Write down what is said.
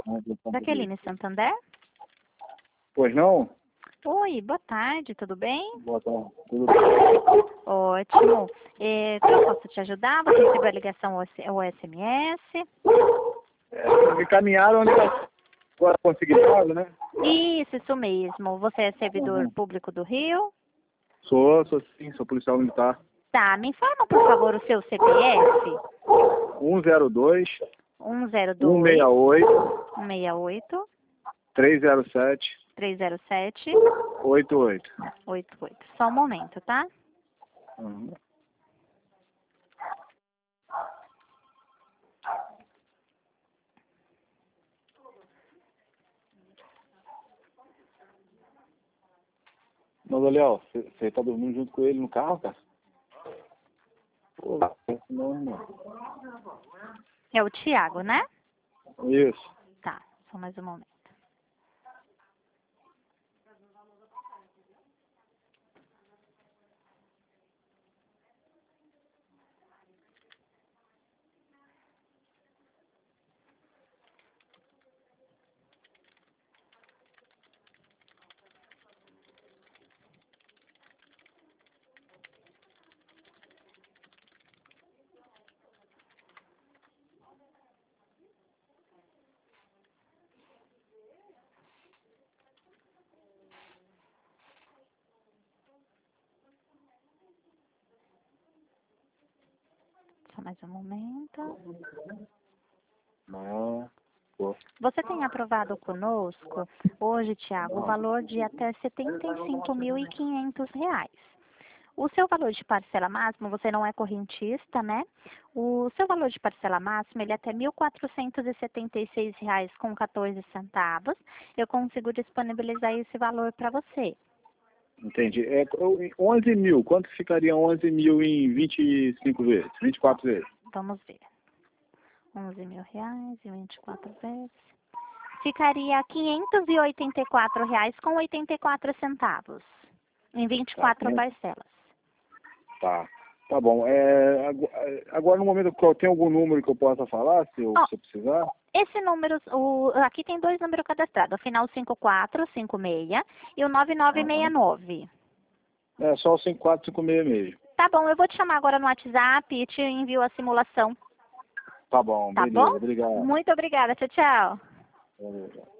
Jaqueline Santander? Pois não? Oi, boa tarde, tudo bem? Boa tarde. Tudo bem? Ótimo. Que eu posso te ajudar? Você recebeu a ligação ou SMS? Me encaminharam agora consignado, né? Isso mesmo. Você é servidor público do Rio? Sou sim, sou policial militar. Tá, me informa, por favor, o seu CPF? 102 102 168 168 307 307 88. 88. Só um momento, tá? Uhum. Mas, Léo, você tá dormindo junto com ele no carro, cara? Pô, não. É o Thiago, né? Isso. Tá, só mais um momento. Só mais um momento. Não. Pô. Você tem aprovado conosco hoje, Thiago, o valor de até R$ 75.500. O seu valor de parcela máxima, você não é correntista, né? O seu valor de parcela máxima, ele é até R$ 1.476,14. Eu consigo disponibilizar esse valor para você. Entendi. 11 mil. Quanto ficaria 11 mil em 25 vezes? 24 vezes? Vamos ver. R$ 11.000 e 24 vezes. Ficaria R$ 584,84 em 24 parcelas. Tá. Tá bom. Agora, no momento, tem algum número que eu possa falar, se eu precisar? Esse número, aqui tem dois números cadastrados, o final 5456 e o 9969. É só o 5456 mesmo. Tá bom, eu vou te chamar agora no WhatsApp e te envio a simulação. Tá bom, Tá beleza. bom? Obrigado. Muito obrigada, tchau, tchau. Beleza.